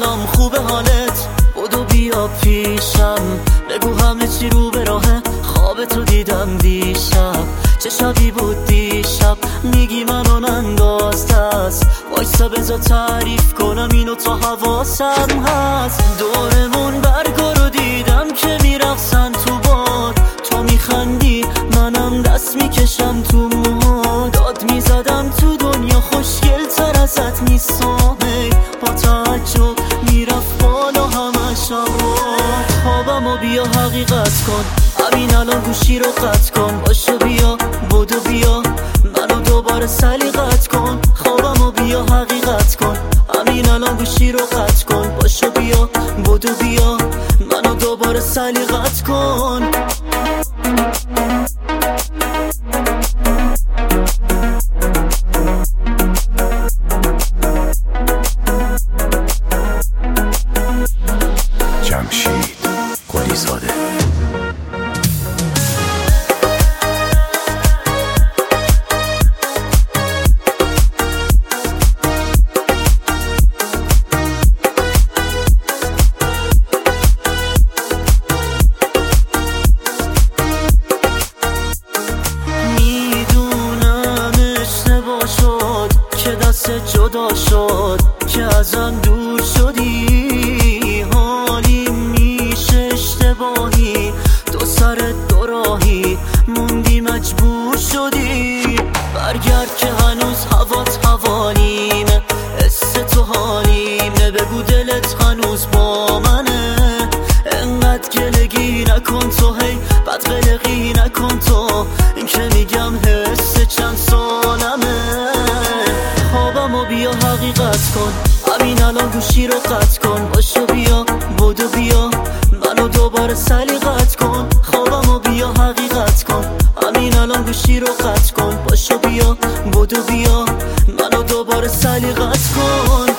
سلام خوبه حالت؟ بدو بیا پیشم بگو همه چی رو به راهه. خواب تو دیدم دیشب، چه شبی بود دیشب. میگی منو ننداز دست، وایسا بذار تعریف کنم اینو تا حواسم هست. دورمون برگا رو دیدم که میرقصن تو باد، تو میخندی منم دست میکشم تو موها. داد میزدم تو دنیا خوشگل تر ازت نیستم، با تعجب میرفت بالا همش آواد. خوابمو بیا حقیقت کن، همین الان گوشی رو قطع کن. باشو بیا بدو بیا منو دوباره سلیقت کن. خوابمو بیا حقیقت کن، همین الان گوشی رو قطع کن. باشو بیا بدو بیا منو دوباره سلیقت کن. جمشید قلیزاده. میدونم اشتباه شد که دست جدا شد، که ازم دور شدی. حالی میشه اشتباهی، تو سرت دو راهی موندی مجبور شدی. برگرد که هنوز هوات حوالیمه، حس تو حالیمه. بگو دلت هنوز با منه، انقدر گلگی نکن تو، هی بد قلقی نکن تو. این که میگم حس چند سالمه. خوابمو بیا حقیقت کن، همین الان گوشی رو قطع کن. باشو بیا بدو بیا منو دوباره سلیقت کن. خوابمو بیا حقیقت کن، همین الان گوشی رو قطع کن. باشو بیا بدو بیا منو دوباره سلیقت کن.